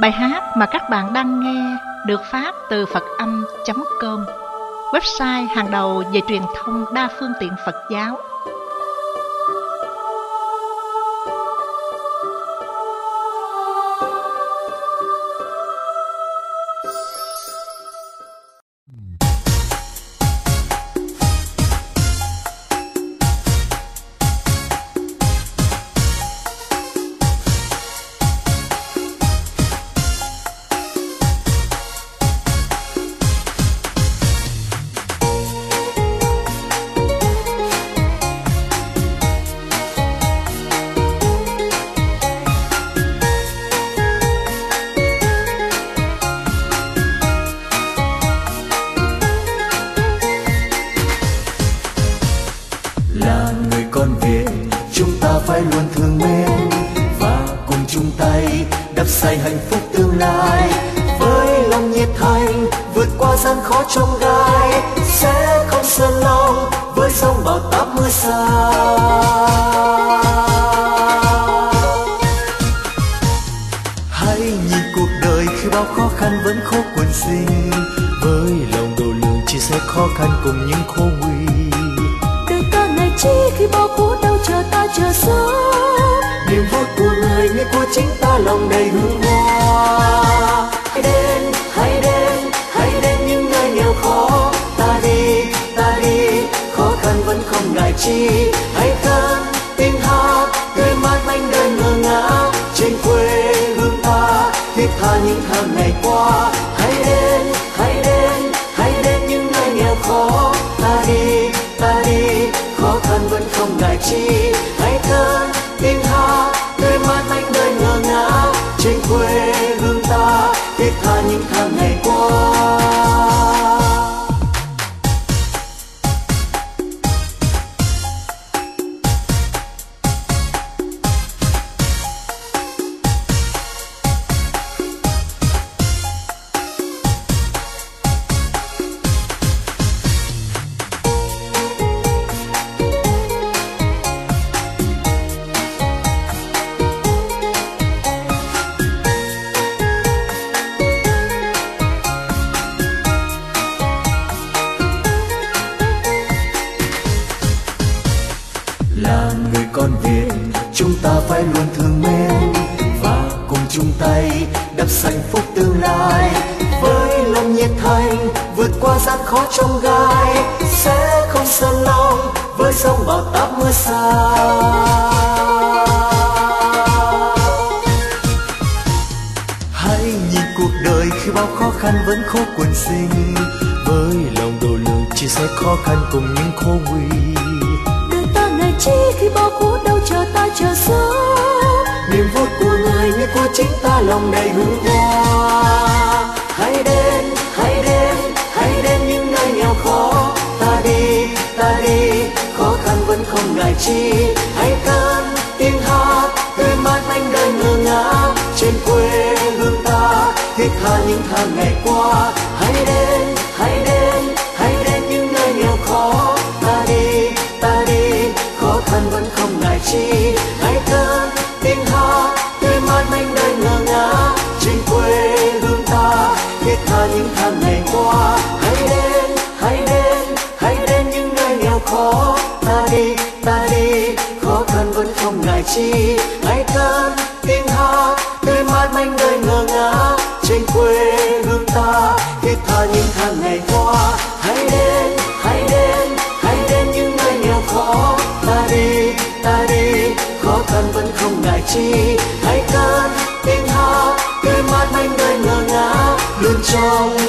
Bài hát mà các bạn đang nghe được phát từ Phật âm.com, website hàng đầu về truyền thông đa phương tiện Phật giáo. Phải luôn thương mến và cùng chung tay đắp xây hạnh phúc tương lai. Với lòng nhiệt thành vượt qua gian khó trong gai, sẽ không sơn lòng với sóng bão táp mưa xa. Hãy nhìn cuộc đời khi bao khó khăn vẫn khó quần sinh, với lòng độ lượng chia sẻ khó khăn cùng những khổ nguy. Đời ta ngày chi khi bao khổ đau chờ ta chờ sớm, niềm vui của người như của chính ta lòng đầy hương hoa. Hãy đến, hãy đến, hãy đến những nơi nghèo khó. Ta đi, khó khăn vẫn không ngại chi. Hãy cất tiếng hát tươi mát manh đời ngơ ngác trên quê hương ta, thiết tha những tháng ngày qua. Hãy đến, hãy đến, hãy đến những nơi nghèo khó. Ta đi, khó khăn vẫn không ngại chi. Hãy cất tiếng hát tươi mát manh đời ngơ ngác trên quê hương ta, thiết tha những tháng ngày qua. Là người con Việt, chúng ta phải luôn thương mến và cùng chung tay đắp hạnh phúc tương lai. Với lòng nhiệt thành vượt qua gian khó trong gai, sẽ không sơn lòng với sóng bão táp mưa xa. Hãy nhìn cuộc đời khi bao khó khăn vẫn khó quần sinh, với lòng độ lượng chia sẻ khó khăn cùng những khổ nguy. chi khi bao khổ đau chờ ta chờ sớm, niềm vui của người như của chính ta lòng đầy hương hoa. Hãy đến, hãy đến, hãy đến những nơi nghèo khó. Ta đi, khó khăn vẫn không ngại chi. Hãy cất tiếng hát tươi mát manh đời ngơ ngác trên quê hương ta, thiết tha những tháng ngày qua. Hãy đến, hãy đến, hãy đến những nơi nghèo khó. Ta đi, khó khăn vẫn không ngại chi. Hãy cất tiếng hát tươi mát manh đời ngơ ngác trên quê hương ta, thiết tha những tháng ngày qua. Hãy đến, hãy đến, hãy đến những nơi nghèo khó. Ta đi, khó khăn vẫn không ngại chi. Hãy cất tiếng hát tươi mát manh đời ngơ ngác trên quê hương ta, thiết tha những tháng ngày qua. Hãy đến, hãy đến, hãy đến những nơi nghèo khó. Ta đi, khó khăn vẫn không ngại chi. Hãy cất tiếng hát tươi mát manh đời ngơ ngác luôn trong